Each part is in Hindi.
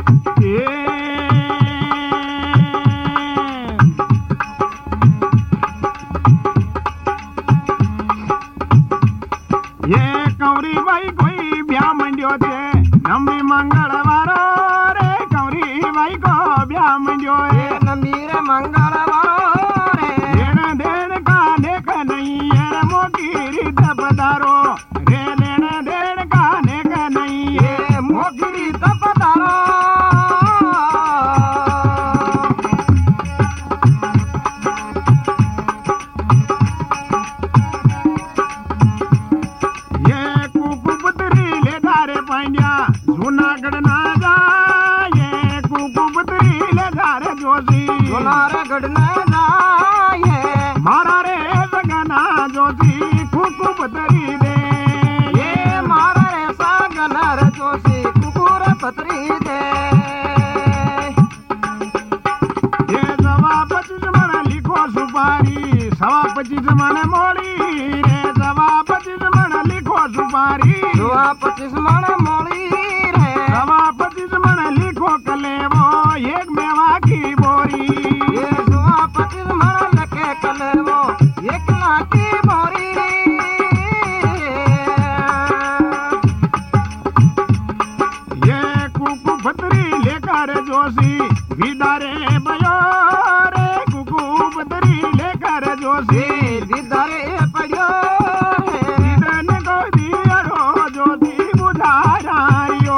कौरी भाई कोई ब्याह मंडियो थे नंबी मंगलवार रे कौरी भाई को ब्याह मंडियो है नंबी रे मंगलवार देन देन का नेक नहीं है मोकी रीत पधारो रे देन देन का नेक नहीं है मोकी रीत पधारो जूनागढ़ ना जाए कुकुबतरी ले धारे जोशी जूनागढ़ ना जाए मारा रे सगना जोशी कुकुबतरी दे ये मारा रे सगना रे जोशी कुकुर पतरी दे ये सवा 25 मन लिखो सुपारी सवा 25 मन मोड़ी रे सवा 25 मन लिखो सुपारी सवा 25 मन मोड़ी सवा 25 मन लिखो कलेवो एक मेवा की बोरी ये सवा 25 मन लखे कलेवो एक लाठी बोरी ये कुकु फतरी लेकर जोशी विदारे भयो रे कुकु फतरी लेकर जोशी विदारे भयो विदन को दियो जोशी बुझारायो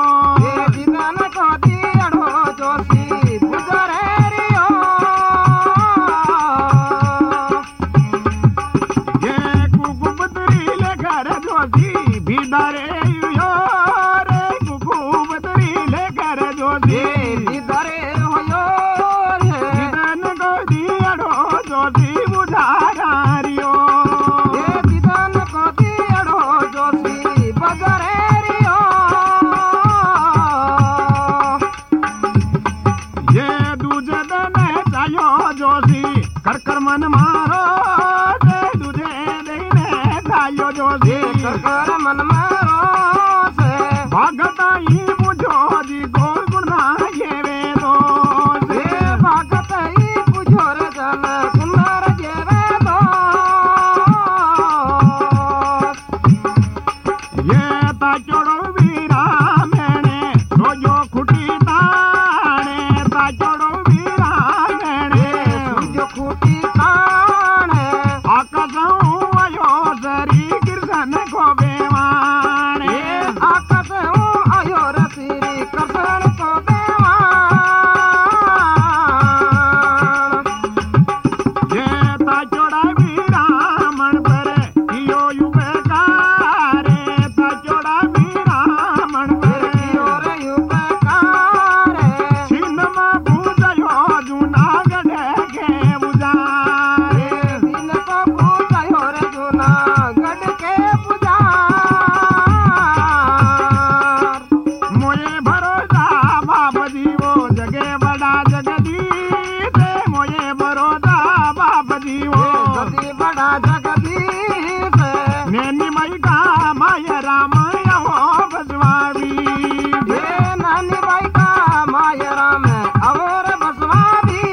बिदारे यो रे कुकुबतरी लेकर जोशी बिदारे होयो बिदन को दियो जोशी बुझारारियो ये बिदन को दियो जोशी बुझारारियो ये दूजे दिन चायो जोशी कर कर मन मारो दे दूजे दिन चायो जोशी कर कर मन मारो से भागता ही बुझो जी गोल गुना ये वे दो से भागता ही बुझो रे जन सुंदर ये वे दो ये ताचोड़ो वीरा मैंने रोजो खुटी ताने ताचोड़ो वीरा मैंने रोजो खुटी ताने आकाशों आयो सरी कृष्ण को बेवान आकाशों आयो रसी कृष्ण को बेवान ये ताचोड़ा वीरा मन पर यो युवकार ताचोड़ा वीरा मन पर यो रे युवकार सिनमा पूजयो जूनागढ़ के बुझारे दिन को पूजयो रे जूनागढ़ के बुझार मोये भरोसा बाप जीवो जगे बड़ा जगदीश मोये भरोसा बाप जीवो जगी बड़ा जगदीश नैनी मई का माय राम यहो बसवावी ये नानी बाई का माय राम और बसवादी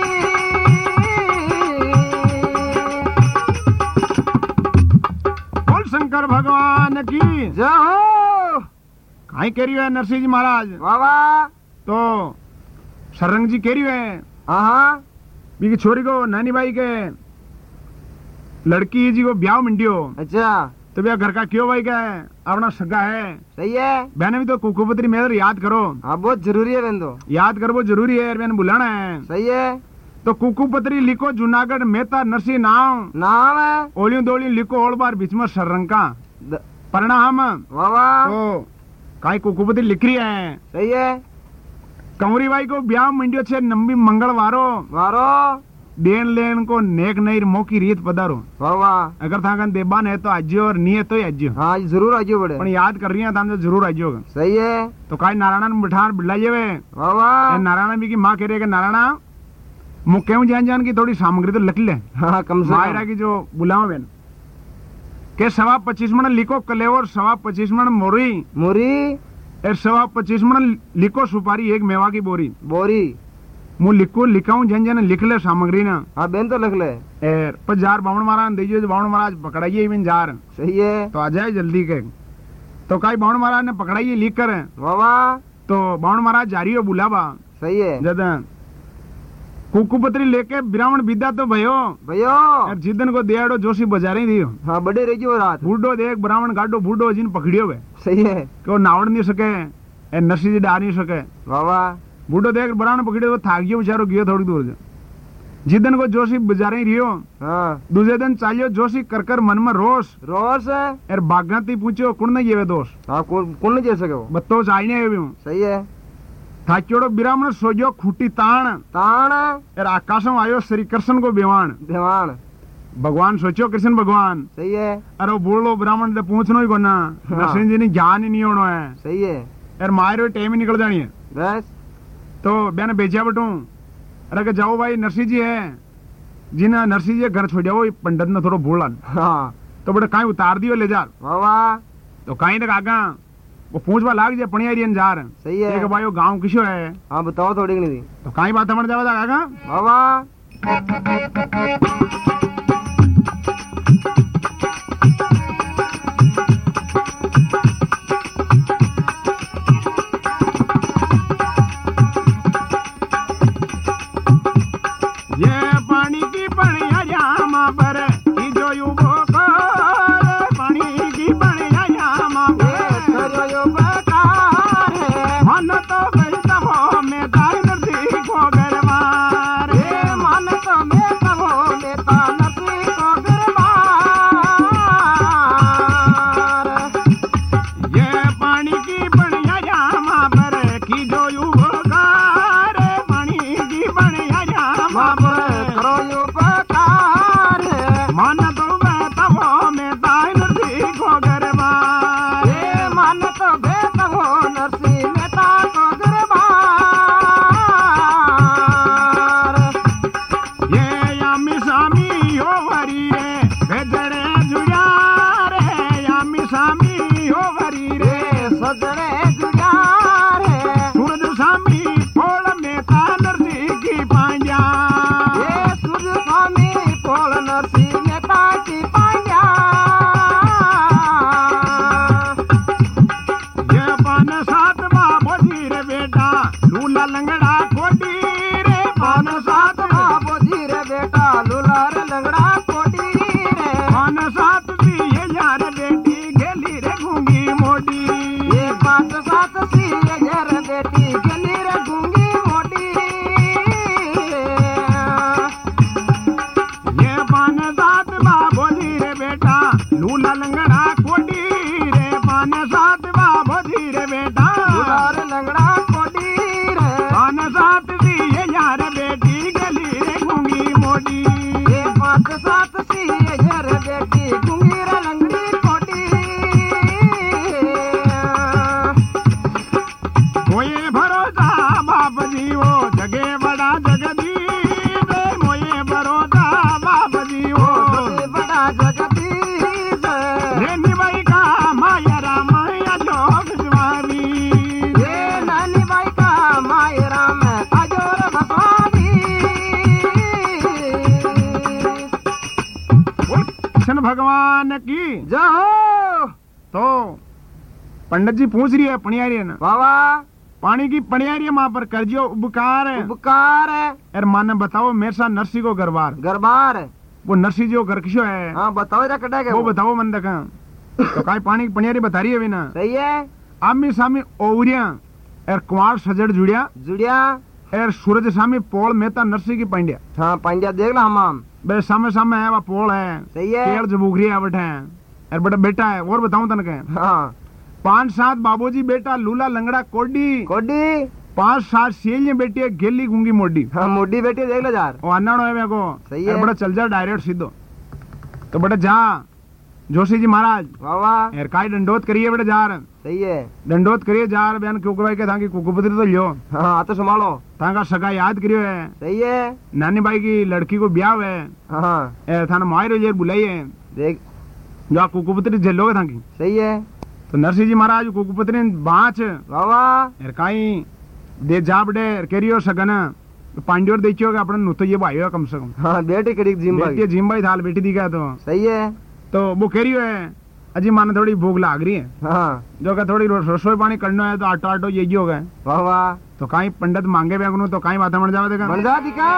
बोल शंकर भगवान की जय हो काई कह रही है नरसिंह जी महाराज बाबा तो सरंग जी कह रही है हाँ बीकी छोरी को नानी बाई के लड़की जी को ब्याह मंडियो अच्छा तो भैया घर का क्यों भाई का है अपना सगा है सही है बहने भी तो कुकुपत्री मेरे याद करो हाँ बहुत जरूरी है बहन तो याद कर वो जरूरी है मैंने बुलाना है सही है तो कुकुपत्री लिखो जूनागढ़ मेहता नरसिंह नाम नाम है ओलियों दोलियों लिखो और बार बीच में सररंग का प्रणाम बाबा तो काई कुकुपत्री लिख रही है सही है कंवरी बाई को ब्याह मंडियो छे नंबी मंगलवारो मारो देन लेन को नेक नई मोकी रीत पधारो बाबा अगर थाकन देबान है तो आज्यो और नहीं है तो आज्यो हाँ ये जरूर आजो बड़े पण याद कर रही है तो जरूर आज्यो सही है तो काई नारायण बिठार बिल्लाइए वे बाबा नारायण भी की माँ कह रही है कि नारायण मुक्के जान जान की थोड़ी सामग्री तो लिख ले हाँ कम से मायरा की जो बुलाओ बहन के 25 मन लिखो कलेवर 25 मन मोरी मुरी एर 25 मन लिखो सुपारी एक मेवा की बोरी बोरी मु लिखाऊं जन जन लिख ले सामग्री ना। हाँ बेन तो लिख ले। एर पर जार बावण महाराज दीजिए, बावण महाराज पकड़ाइए इवन जार। सही है। तो आ जाए जल्दी के। तो कई बावण महाराज ने पकड़ाइए लिख कर। वाह। तो बावण महाराज जारी हो बुलावा। सही है। जद कुकुपत्री लेके ब्राह्मण विदा तो भयो भयो जिदन को दियाड़ो जोशी बाजारे दियो। हाँ बड़े रही जो रात बूढ़ो देख ब्राह्मण गाडो बूढ़ो जिन पकड़ियो वे। सही है। कि वो नावड़ नहीं सके, ए नरसी जी डाल नहीं सके। वाह। बूढ़ो देख ब्राह्मण पकड़ियो, थाक गयो बेचारो, गयो थोड़ी दूर जो। जिदन को जोशी बाजारे रियो। हाँ। दूसरे दिन चालियो जोशी कर कर मन में रोष रोष है। एर बागाती पूछो कुण नहीं ये दोष। हाँ कौन नहीं जैसे वो बत्तो चाहिए सही है। थाक्योड़ो ब्राह्मण सोजो खूटी ताण ताण एर आकाशम आयो श्री कृष्ण को बेवान बेवान भगवान सोचो कृष्ण भगवान। सही है। अरे बोलो ब्राह्मण ने पूछनो ही कोना। हाँ। नरसिंह जी ने ज्ञान ही नहीं होना है। सही है। यार मारो टाइम ही निकल जानी है। बस तो मैंने बेचा बटू। अरे के जाओ भाई नरसिंह जी है जिन्हें नरसिंह जी घर छोड़ वो पंडित ने थोड़ा बोला। हाँ। तो बड़े कहीं उतार दियो ले जा। वाह। तो कहीं तक आगा वो पूछवा लाग जाए पणियारियन जा रहे। सही है। भाई वो गाँव किसो है। हाँ बताओ थोड़ी नहीं। तो कहीं बात समझ जावा आगा। वाह। भगवान की जय। तो पंडित जी पूछ रही है पणियारी ने। वाह। पानी की पणियारी माँ पर करजियो उपकार है। उपकार है। यार माने बताओ मेरे साथ नरसी को गरबार गरबार है। वो नरसी जो घर किसो है। हाँ बताओ जरा कटा के वो बताओ मन देखा। तो काई पानी की पणियारी बता रही है बिना। सही है। आमी सामी ओवरिया एर कुमार सजड़ जुड़िया जुड़िया एर सूरज सामी पोल मेहता नरसी की पांड्या। हाँ पांड्या देख ला हम बे सामे सामे है वो पोल है। सही है। केड़ जबूगरी है बैठे हैं एर बड़ा बेटा है। और बताऊं तन के। हाँ 5-7 बाबूजी बेटा लूला लंगड़ा कोडी कोडी 5-7 सेलियां बेटी है गेली गुंगी मोडी। हाँ मोडी बेटी देख लो यार। वो अन्नाड़ो है मेरे को। सही है। बड़ा चल जा डायरेक्ट सीधो। तो बड़ा जा जोशी जी महाराज। वाह। यार काई दंडोत करिए बड़ा जा रहे। सही है। दंडोत करिए जा रहे बयान क्यों के थाकी कुकुपत्री तो लियो। हाँ तो संभालो थाका सगा याद करियो है। सही है। नानी बाई की लड़की को ब्याह है। हाँ थाना मायरो जेर बुलाई है। देख जो कुकुपत्री जेलोगे थाकी। सही है। तो नरसिंह जी महाराज कुकुपत्री बाँच वाह काई दे जाबड़े केरियो सगन पांड्योर देखियो अपन नु तो ये भाई कम से कम हाँ बेटी कड़ी बेटी जिम्बाई थाल बेटी दिखा तो सही है तो वो केरियो है अजी माने थोड़ी भूख लाग रही है हाँ जो का थोड़ी रसोई पानी करना है तो आटो आटो यही हो गए वाह वाह तो कहीं पंडित मांगे बैगनू तो कहीं माथा मर जावे देखा बन जा दिखा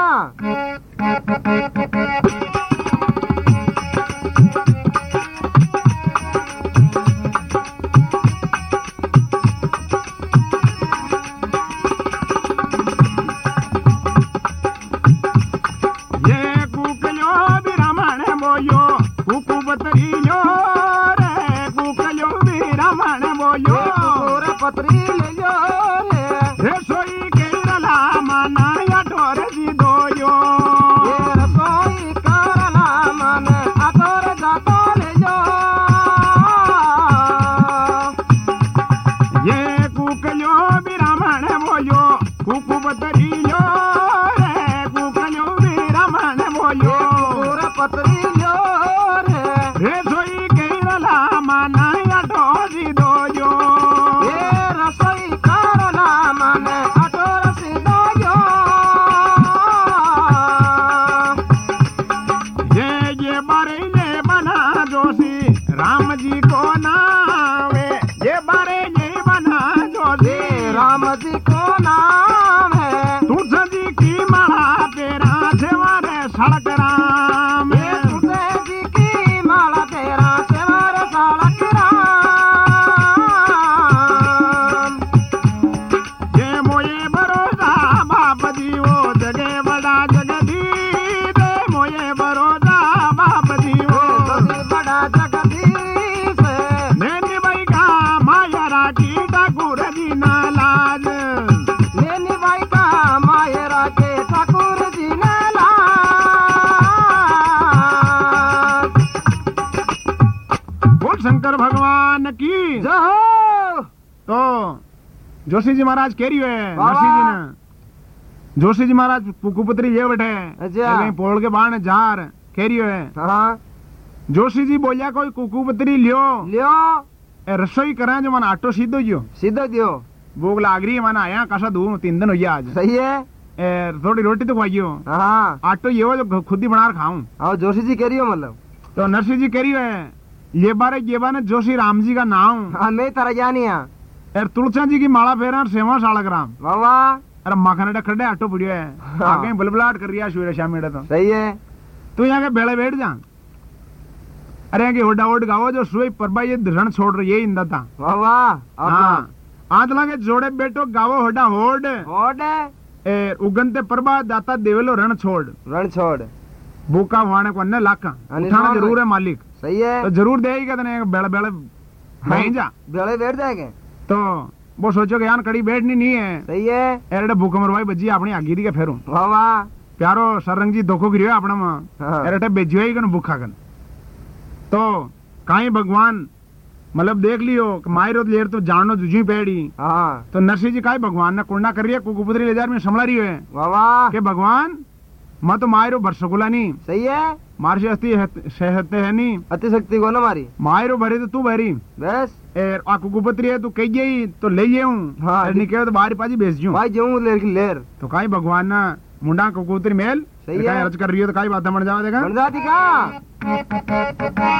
पत्री ले लो रसोई केरला माना या ढोर जी दोयो ये रसोई करला मन आतोर जातो ले लो ये कुकलो बिरामण बोयो कुकु बतरियो रे कुकलो बिरामण बोयो पत्री लो रे रसोई केरला माना या ढोर जी दोयो रसोई करला मन आतोर से दोयो ये बारे ये बना जोशी राम जी को नावे ये बारे ये बना जोशी राम जी को नाम है तुझ जी की माला तेरा सेवारे सड़क राम तुझे जी की माला तेरा सेवारे सड़क राम ये मोये भरोसा बाप जीवो जगे बड़ा जगदी दे मोये भरोसा बाप जीवो बड़ा जगदीश मैंने भाई का माया राठी ठाकुर जी ना लाज लेनी बाई का मायरा के ठाकुर जी ने लाज बोल शंकर भगवान की जय हो तो जोशी जी महाराज कह रही है बाबा। नरसिंह जी ने जोशी जी महाराज कुपुत्री ये बैठे अच्छा। कहीं पोल के बाण जार कह रही है हाँ जोशी जी बोलिया कोई कुकुपत्री लियो लियो ए रसोई करा जो मन आटो सीधो जो सीधो दियो भूख लाग रही है मन आया कासा दूर 3 दिन हो गया आज सही है ए थोड़ी रोटी तो खुआइयो हाँ आटो ये हो जो खुद ही बना खाऊं और जोशी जी कह रही हो मतलब तो नरसिंह जी कह रही है ये बारे जोशी राम जी का नाम हाँ मैं तारा जानी है यार तुलसा जी की माला फेरा सेवा सालक राम बाबा अरे मखने खड़े आटो पड़ियो है हाँ। आगे बलबलाट कर रही है सूर्य शाम मेरा तो सही है तू यहाँ के बेड़े बैठ जा अरे यहाँ के होडा ओड गाओ जो सुई परबा ये रण छोड़ रही है इंदा था बाबा हाँ आज लगे जोड़े बेटो गावो होडा होड होड़ उगनते परबा दाता देवेलो रण छोड़ रण छोड़ भूखा वाणे को अन्य लाखा अन्य उठाना लाख। जरूर है मालिक सही है तो जरूर देगा तने बेड़े बेड़े नहीं जा बेड़े बैठ जाएंगे तो वो सोचो कि यार कड़ी बैठनी नहीं है सही है एरडे भूख मरवाई बजी अपनी आगी दी के फेरू बाबा प्यारो सरंग जी धोखो गिरियो अपना मां हाँ। एरटे बेजियो ही कन भूखा कन तो काई भगवान मतलब देख लियो कि मायरो लेर तो जानो जुजी पेड़ी हाँ तो नरसिंह जी काई भगवान ने कुंडा कर रही है कुकुपुत्री ले जार में संभला रही है बाबा के भगवान मैं तो मायरो भरसकुला नहीं सही है मार से अस्ती सहते है नहीं अति शक्ति को ना मारी मायरो भरे तो तू भरी बस एर आ कुकुपुत्री है तू कही गई तो ले ये हूँ हाँ। निकले तो बाहर पाजी बेच जूं भाई जाऊं लेर की लेर तो काई भगवान ना मुंडा कुकुपुत्री मेल सही काई है। अर्ज कर रही है तो काई बात मर जावा देखा बन जाती का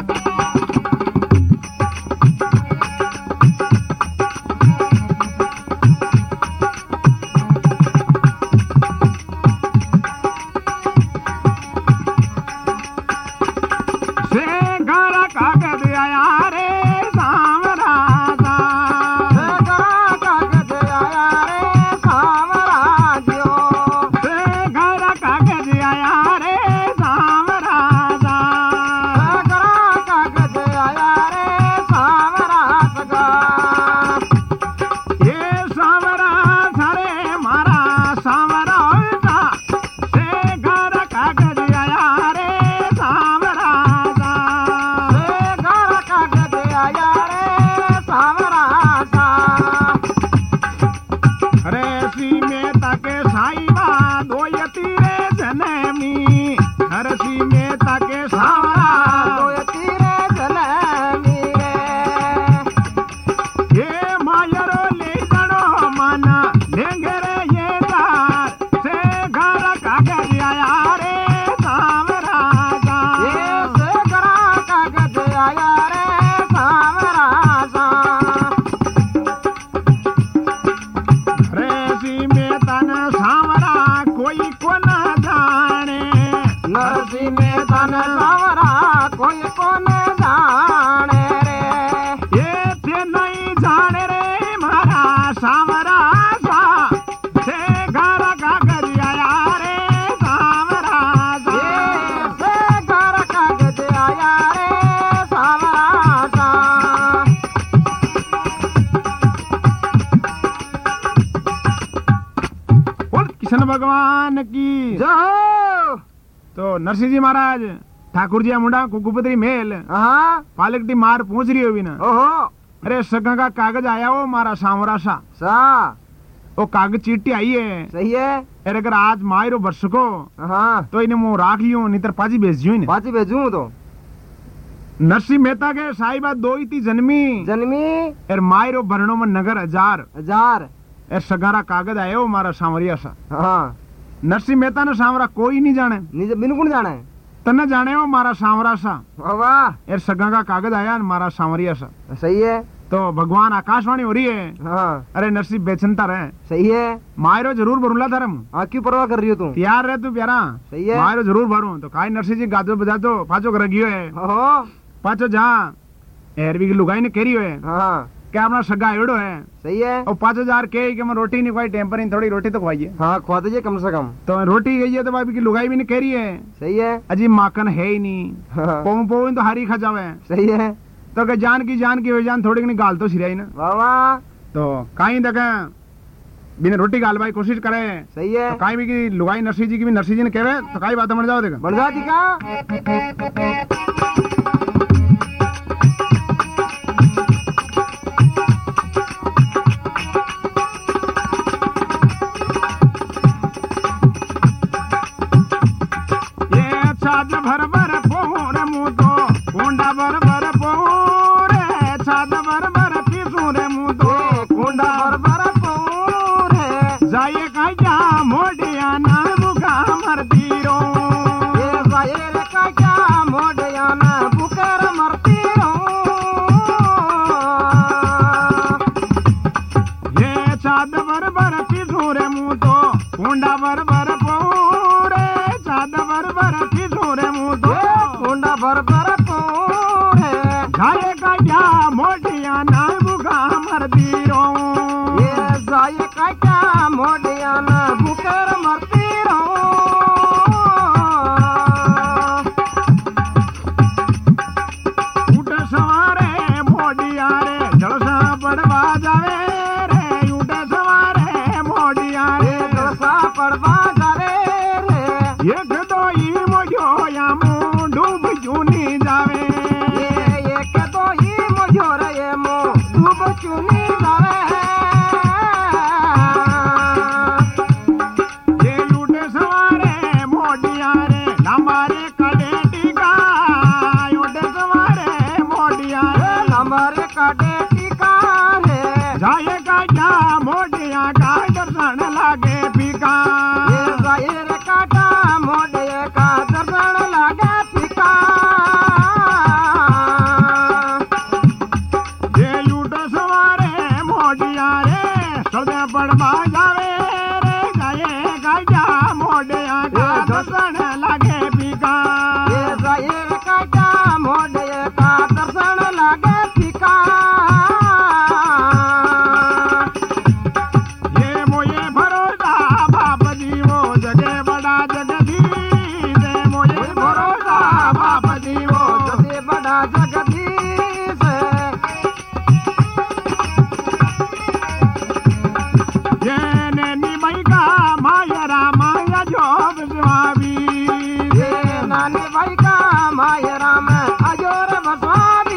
से घर कागज आया रे सांवरा सा कागज आया रे सामराज्यो से घर कागज आया रे सांवरा सा कागज आया रे सामराज का ये सांवरा सारे मारा सांवरा उल्टा से घर कागज आया रे सांवरा सा कागज आया रे सामराज का अरे सी में ताके साईबा दो यतीरे जनमी हर सी में ताके सावरा तीरे जलमी रे कृष्ण भगवान की जय हो। तो नरसिंह जी महाराज ठाकुर जी मुंडा कुकुपत्री मेल हाँ पालकटी मार पूछ रही होगी ना। ओहो अरे सगा का कागज आया वो मारा सांवरा सा सा वो कागज चिट्ठी आई है। सही है। अरे अगर आज मायरो वर्ष को हाँ तो इन्हें मुंह राख लियो नहीं तो पाजी भेज दियो इन्हें। पाची भेजू तो नरसिंह मेहता के साहिबा दो ही थी जन्मी जन्मी और मायरो भरणो में नगर 1000 हजार और सगारा कागज आया वो मारा सांवरिया सा। हाँ नरसिंह मेहता ने सांवरा कोई नहीं जाने नीचे बिल्कुल जाने तने जाने वो मारा सांवरा सा वाह और सगा का कागज आया और मारा सांवरिया सा। सही है। तो भगवान आकाशवाणी हो रही है। हाँ अरे नरसिंह बेचनता रहे सही है। मायरो जरूर भरूला धर्म हाँ क्यों परवाह कर रही हो तुम। तैयार रहे तू प्यारा सही है। मायरो जरूर भरू तो काई नरसिंह जी गाजो बजाजो पाचो कर गियो है ओहो पाचो जहाँ एरवी की लुगाई ने केरी है हाँ क्या अपना सगा एड़ो है। सही है। और 5000 के कि मैं रोटी नहीं खुआई टेम्परिंग थोड़ी रोटी तो खुआइए। हाँ खवा दीजिए कम से कम। तो रोटी गई है तो भाभी की लुगाई भी नहीं कह रही है। सही है। अजी माखन है ही नहीं हाँ, पोम पोम तो हरी खा जावे। सही है। तो के जान की वे जान थोड़ी गाल तो सिराई ना। वाह वाह तो काई देखे बिना रोटी गाल भाई कोशिश करे सही है। तो काई भी की लुगाई नरसिंह जी की भी नरसिंह जी ने कहे तो काई बात बन जाओ देखा बन जाती का। ये छाद भर भर पोर मुँह तो कुंडा भर भर पोर छाद भर भर पीसू रे मुँह तो कुंडा भर भर पोर है। जाइए का क्या मोडिया ना मुखा मरती रो ये जाहिर का क्या मोडियाना बुकर मरती रो। ये छाद भर भर पीसू रे मुँह तो कुंडा भर भर पोर छाद भर भर पीसू रे मुँह तो कुंडा भर भर पोर है। जाइए का क्या मोडिया ना मुखा मरती रो ये जाहिर का क्या मोडियाना बुकर मरती रो। उठ सवारे मोडिया रे जलसा पड़वा जावे रे उठ सवारे मोडिया ये रे दशा पड़वा जावे रे। एक दो ही मोजो या मुंह डूब चुनी जावे ये एक तो ही मुझो रे मो डूब चुनी जावे। ये उठ सवारे मोडिया रे हमारे कड़े टीका उठ सवारे मोडिया रे हमारे काटे टीका रे। जाएगा क्या मोडिया का दर्शन लागे फीका ये जाहिर काटा मोड़े का दर्शन लागे फीका। ये उठ सवारे मोडिया रे सदे पड़वा जावे रे जाएगा क्या मोडिया का दर्शन लागे फीका ये जाहिर काटा मोड़े का दर्शन लागे फीका। ये मोये भरोसा बाप जी वो जगे बड़ा जगदीश ये मोये भरोसा बाप जी वो सबसे बड़ा जगदीश है। ये नैनी मई का मायरा माया जो स्वामी ये नानी भाई का माय राम अजोर बसवाबी।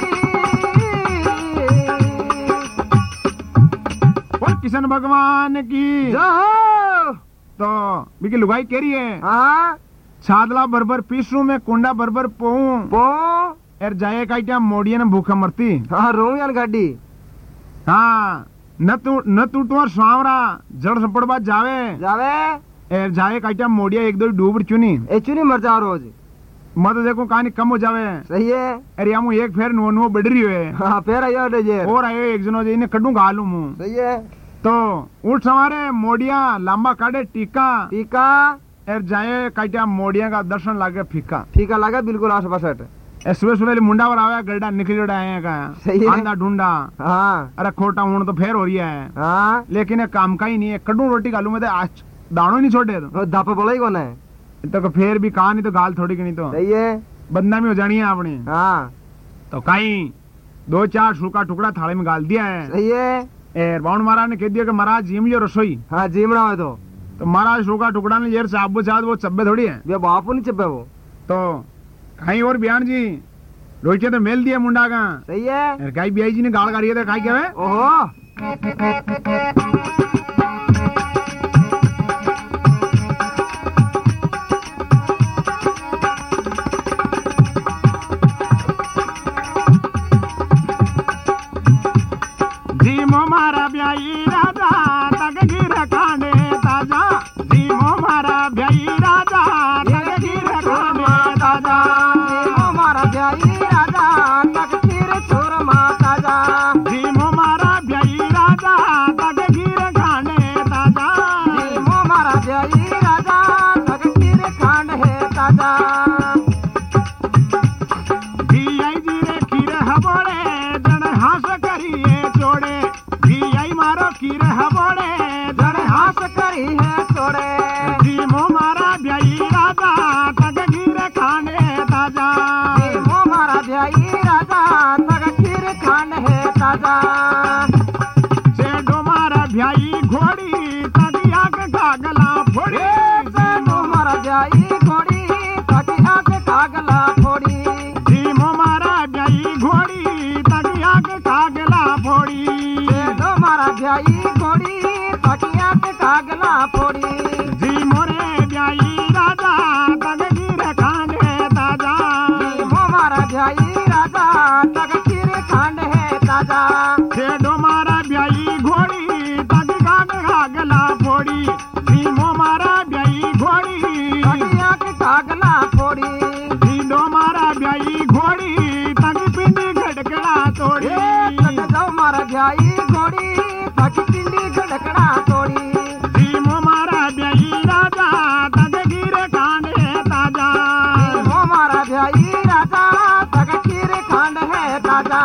और किशन भगवान की जो हो। तो बिकी लुगाई कह रही है हाँ छादला बरबर पीसू में कुंडा बरबर पोऊ पो एर जाए का क्या मोडिया ने भूखा मरती। हाँ रोमियन गाड़ी हाँ न टूटुआ सांवरा जड़ सपड़वा जावे जावे। एर जाए का क्या मोडिया एक दो डूब चुनी ए चुनी मर जाओ रोज। मत देखो कहानी कम हो जावे सही है। अरे यामू एक फेर नो बढ़ रही है हाँ फिर आयो डेजेर। और आयो एक जनो जी ने कड्डू गालू मुंह सही है। तो उठ सवारे मोडिया लांबा काटे टीका टीका एर जाए काटिया मोडिया का दर्शन लागे फीका टीका लगा बिल्कुल 8-62। सुबह सुबह मुंडा पर आया गड्ढा निकल आए का सही है। आंधा ढूंढा हाँ अरे खोटा ऊण तो फेर हो रही है हाँ लेकिन ये काम का ही नहीं है कड्डू रोटी गालू में तो आज दाणो नहीं छोड़े तो धप बोला ही कौन है। तो फेर भी कहा नहीं तो गाल थोड़ी की नहीं तो सही है। बदनामी हो जानी है अपनी। हाँ तो कहीं 2-4 सूखा टुकड़ा थाली में गाल दिया है। सही है। एर बाउंड महाराज ने कह दिया कि महाराज जिम जो रसोई हाँ जीमड़ा है तो तो महाराज सूखा टुकड़ा ने येर साबु चाद वो चब्बे थोड़ी है वे बापू नहीं चब्बे वो तो कहीं और बयान जी रोहित तो मेल दिया मुंडा का सही है कहीं बियाई जी ने गाल काढ़ी है कहीं क्या है ओहो जी मो मारा ब्याई राजा तक गिर खाने ताजा जी मो मारा ब्याई राजा तक गिर खाने ताजा हमारा ब्याई राजा तक फिर छोर माता जा जी मो मारा ब्याई राजा तक गिर खाने ताजा हमारा ब्याई राजा तक फिर खांड है ताजा जी आई जी रे खीर हबोड़े जड़ हास करिए चोड़े जी आई मारो खीर हबोड़े जड़ हास करी है छोड़े जी मो मारा ब्याई राजा तक गिर खाने ताजा हमारा ब्याई राजा तक फिर खांड है ताजा सेडो मारा ब्याई घोड़ी तक आग कागला फोड़ी हमारा ब्याई घोड़ी तक आग कागला फोड़ी जी मो मारा ब्याई घोड़ी तक आग कागला फोड़ी हमारा ब्याई घोड़ी तक आग कागला फोड़ी जी मोरे ब्याई राजा तक गिर खाने ताजा हमारा ब्याई राजा तक फिर खांड है ताजा सेडो मारा ब्याई घोड़ी तक आग कागला फोड़ी जी मो मारा ब्याई घोड़ी तक आग कागला फोड़ी जीडो मारा ब्याई घोड़ी तक पिंडी गड़गड़ा तोड़ी तक जाओ मारा ब्याई घोड़ी तक पिंडी गड़कड़ा तोड़ी जी मो मारा ब्याई राजा तक गिर खाने ताजा हमारा ब्याई राजा तक फिर खांड है ताजा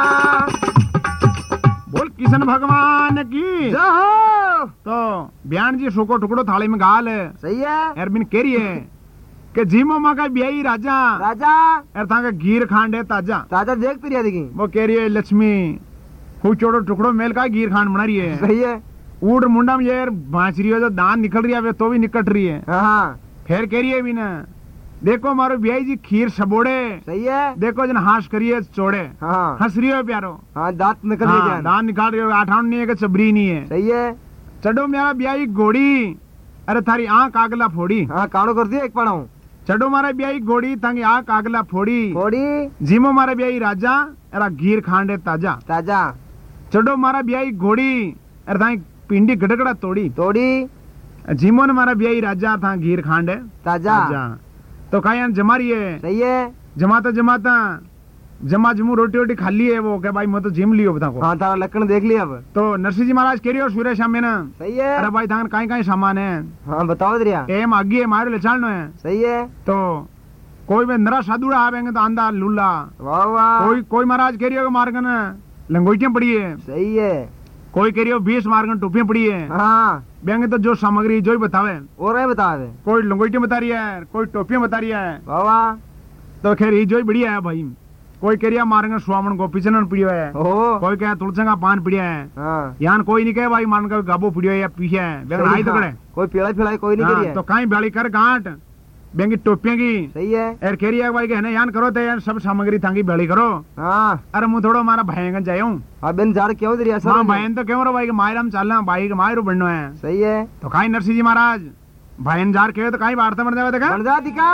बोल किशन भगवान की जो हो तो बयान जी सूखो टुकड़ो थाली में गाल सही है एरबिन कह रही है कि जी मोमा का ब्याई राजा राजा एर था का गिर खांडे ताजा ताजा देख तुरिया देखी वो कह रही है लक्ष्मी खूब चोड़ो टुकड़ो मेल का गिर खांड बना रही है सही है ऊट मुंडा में यार भांच रही है जो दान निकल रही है तो भी निकट रही है हाँ फिर कह रही है भी ना देखो मारो ब्याई जी खीर सबोड़े सही है देखो जन हाश करिए चोड़े हाँ हंस रही हो प्यारो हाँ दांत निकल हाँ, गया दान निकाल रही हो आठान नहीं है कि चबरी नहीं है सही है चढ़ो मेरा ब्याई घोड़ी अरे थारी आंख आगला फोड़ी हाँ काणो कर दिया एक पढ़ाऊ चढ़ो मारा ब्याई घोड़ी तंग आंख आगला फोड़ी थोड़ी जीमो मारा ब्याई राजा अरा गिर खांडे ताजा ताजा चढ़ो मारा ब्याई घोड़ी अरे थाई पिंडी गड़गड़ा तोड़ी तोड़ी जीमो ने मारा ब्याई राजा था गिर खांडे ताजा तो काया जमा रही है सही है जमाता जमाता जमा जमू रोटी वोटी खा ली है वो क्या भाई मैं तो जिम लियो बता को हाँ तारा लक्षण देख लिया अब तो नरसिंह जी महाराज कह रही हो सूर्य शाम में ना सही है अरे भाई धान काई काई सामान है हाँ बताओ दरिया एम आगे है मारो ले चालनो है सही है तो कोई में नरा साधुड़ा आवेंगे तो आंदा लुल्ला वाह वाह कोई महाराज कह रही हो मारगन लंगोटियां पड़ी है सही है कोई कह रही हो 20 मारगन टोपियां पड़ी है हाँ बेंगे तो जो सामग्री जो ही बतावे और है बता दे कोई लंगोटियां बता रही है कोई टोपियां बता रही है वाह वाह तो खैर ये जो ही बढ़िया है भाई कोई कह रहा मारगन स्वामन को पिछन पड़ियो है ओ कोई कह तुलसी का पान पड़िया है हाँ यान कोई नहीं कहे भाई मान का गाबो पड़ियो है या पीछे है बेंगे आई तो करे कोई पीड़ा फिलाई कोई नहीं करी है तो कहीं बेड़ी कर गांठ बेंगी टोपियां की सही है एर कह रही है भाई कहने यान करो तो यार सब सामग्री थांगी बेड़ी करो हाँ अरे मुँह थोड़ा मारा भयंकर जाए हूँ अब बिन जार क्यों दरिया माँ सर बहन तो क्यों रो भाई मायराम चलना भाई के मायरू बनना है सही है तो कहीं नरसिंह जी महाराज बहन जार कहे तो कहीं वार्ता बन जावे देखा बन जा दिखा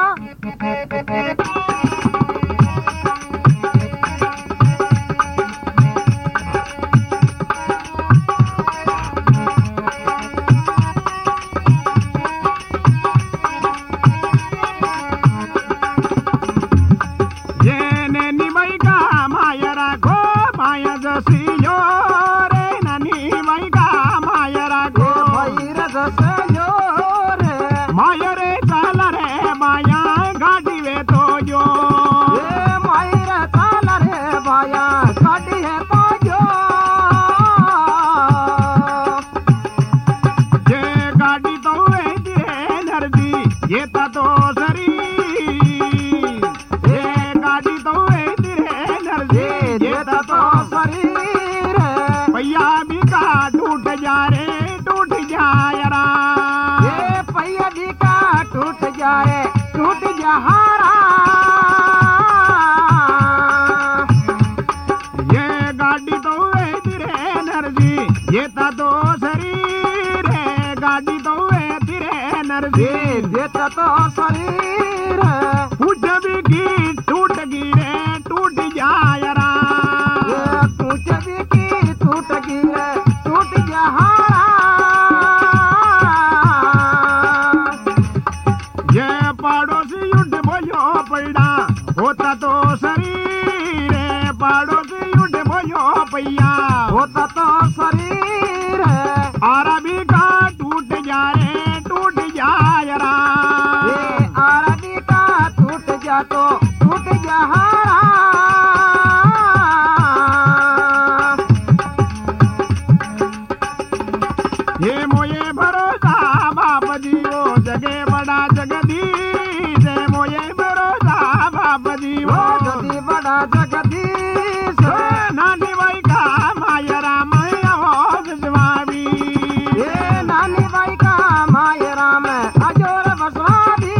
ये ने निमई का मायरा गो माया जसियो रे ननी मई का मायरा गो भाई रस यो रे माया रे चल रे माया गाड़ी वे तो जो ये मायरा चाल रे भाया गाड़ी है तो जो ये गाड़ी तो वे दिए नरदी ये तो सरी ये गाड़ी तो वे दिए नरदी ये तो शरीर भैया भी का टूट जा रे टूट जा यारा ये जाए टूट जहारा ये गाड़ी तो वे तिरे नरजी ये ता तो शरीर है गाड़ी तो वे तिरे नरजी देता तो शरीर कुछ भी की टूट गिरे टूट जायरा कुछ भी की टूट गिरे टूट जहारा ये पड़ोसी उठ बोलो पड़ा होता तो शरीर है पड़ोसी उठ बोलो पैया होता तो शरीर अरबी का टूट जाए टूट जायरा ये आरती का टूट जा तो टूट जहारा ये मोये भरोसा बाप जीवो जगे बड़ा जगदीश है मोये भरोसा बाप जीवो जदी बड़ा जगदीश नानी भाई का मायरा मैया हो बिजवाबी ये नानी बाई का माय राम अजोर बसवादी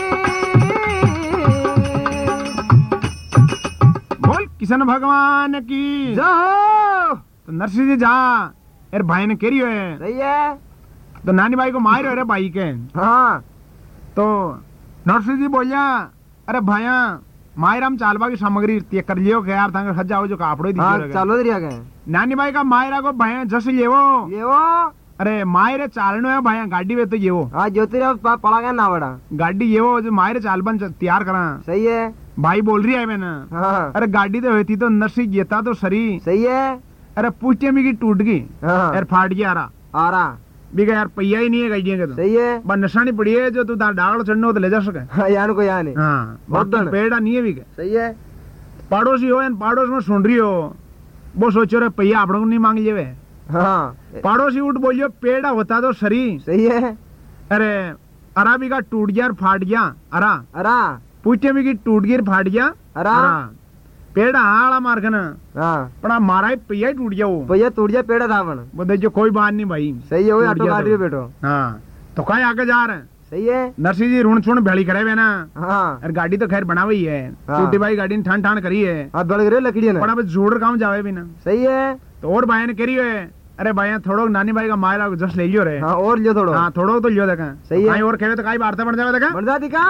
बोल किशन भगवान की जो तो नरसिंह जी जा यार भाई ने केरी है सही है तो नानी भाई को मार रहे भाई के हाँ तो नरसिंह जी बोलिया अरे भाया मायराम चालबा की सामग्री ते कर लियो के यार तंग खजाओ जो कापड़ो दी हाँ चालो दरिया गए नानी भाई का मायरा को भाया जस लेवो ये वो अरे मायरे चालनो है भाया गाड़ी वे तो ये वो हाँ ज्योतिरा पड़ा गया ना बड़ा गाड़ी ये वो जो मायरे चालबन तैयार करा सही है भाई बोल रही है मैंने हाँ अरे गाड़ी तो होती तो नरसिंह गेता तो सरी सही है अरे पूछते में की टूट गई हाँ यार फाट गया आ रहा भी यार पहिया ही नहीं है गाड़ियां के तो सही है बस निशानी पड़ी है जो तू डागड़ चढ़ने हो तो ले जा सके हाँ यान को यान है हाँ बहुत बाकी दन। पेड़ा नहीं है भी के सही है पड़ोसी हो यान पड़ोस में सुन रही हो वो सोचो रे पहिया आपड़ों को नहीं मांग लेवे हाँ पड़ोसी उठ बोलियो पेड़ा होता तो सरी सही है अरे अरा भी का टूट गया और फाट गया अरा अरा पूछे भी की टूट गया और फाट गया अरा पेड़ा आड़ा मार के ना हाँ पण मारा ही पहिया ही टूट गया वो भैया टूट जाए पेड़ धावन बोले जो कोई बात नहीं भाई सही है वो टूट ऑटो गया गाड़ी तो। में बैठो हाँ तो कहीं आगे जा रहे हैं सही है नरसिंह जी ऋण छुण भेड़ी करे हुए ना हाँ और गाड़ी तो खैर बना हुई है हाँ। टूटी भाई गाड़ी ने ठान ठान करी है हाँ दौड़ गए लकड़ी ने पण अब जोड़ काम जावे भी ना सही है तो और भाई ने करी है अरे भाई थोड़ो नानी भाई का मायरा जस्ट ले लियो रे हाँ और लियो थोड़ो हाँ थोड़ो तो लियो देखा सही है। कहीं और कहे तो कहीं वार्ता बढ़ जावे देखा बढ़ जाती का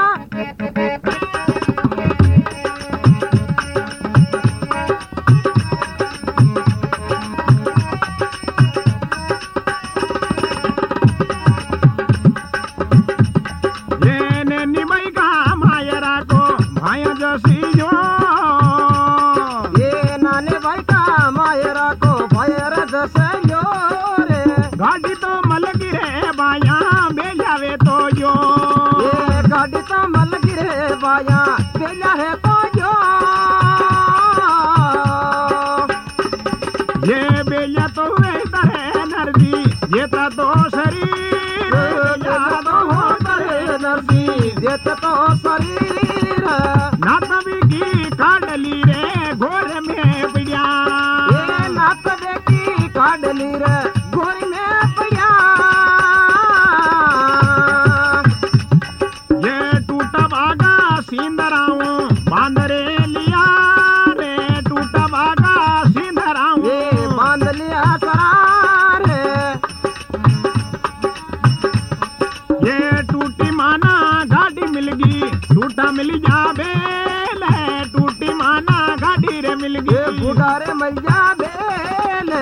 ये नैनी भाई का मायरा को भाई जसी जो ये नाने भाई का मायरा को भैर जैसे लो रे गाड़ी तो मल गिरे बाया बेजावे तो जो ये गाड़ी तो मल गिरे बाया बेला है तो जो ये बेजा तो वेता है नरजी ये तो शरीर बेजा तो होता है नरजी देते तो शरीर ना तभी की काडली रे घोर में पिया ये नात देखी काडली रे गोरी में पिया ये टूटा भागा सिंदराऊ बांदरे लिया रे टूटा भागा सिंदराऊ ये बांध लिया सरार ये टूटी माना गाड़ी मिल गई टूटा मिल जावे ले टूटी माना गाड़ी रे मिल ये गई बुढ़ारे मैया बेल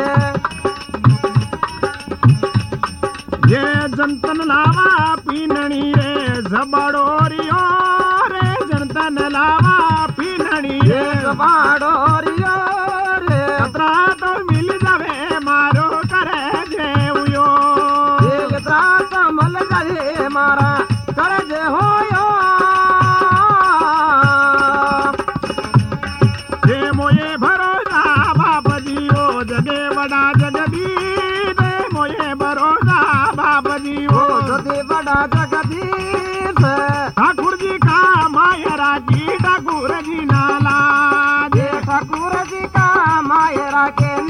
ये जनतन लावा पीनणी रे जबड़ोरियो रे जनतन लावा पीनणी ये रे बाड़ोरियो रे खतरा तो मिल जावे मारो करे जेउयो ये त्रास मल जाए मारा कर जे होयो ये मोये भरोसा बाप जियो जगे बड़ा जगदीश मोये भरोसा बाप जियो ओ जदे बड़ा जगदीश ठाकुर जी का मायरा की ठाकुर जी नाला ये ठाकुर जी का मायरा के